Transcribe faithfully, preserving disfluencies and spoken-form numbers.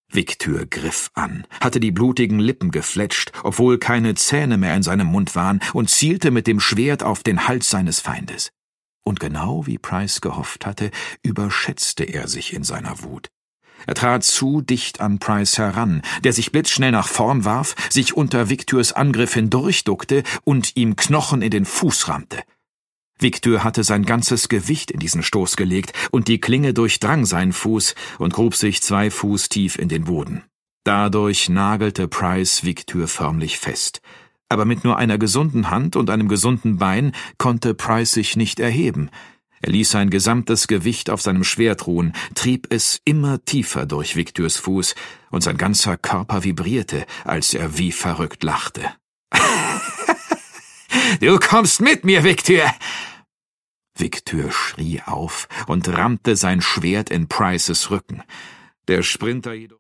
Victor griff an, hatte die blutigen Lippen gefletscht, obwohl keine Zähne mehr in seinem Mund waren, und zielte mit dem Schwert auf den Hals seines Feindes. Und genau wie Price gehofft hatte, überschätzte er sich in seiner Wut. Er trat zu dicht an Price heran, der sich blitzschnell nach vorn warf, sich unter Victors Angriff hindurchduckte und ihm Knochen in den Fuß rammte. Victor hatte sein ganzes Gewicht in diesen Stoß gelegt, und die Klinge durchdrang seinen Fuß und grub sich zwei Fuß tief in den Boden. Dadurch nagelte Price Victor förmlich fest. Aber mit nur einer gesunden Hand und einem gesunden Bein konnte Price sich nicht erheben. Er ließ sein gesamtes Gewicht auf seinem Schwert ruhen, trieb es immer tiefer durch Victors Fuß, und sein ganzer Körper vibrierte, als er wie verrückt lachte. »Du kommst mit mir, Victor!« Victor schrie auf und rammte sein Schwert in Prices Rücken. Der Sprinter jedoch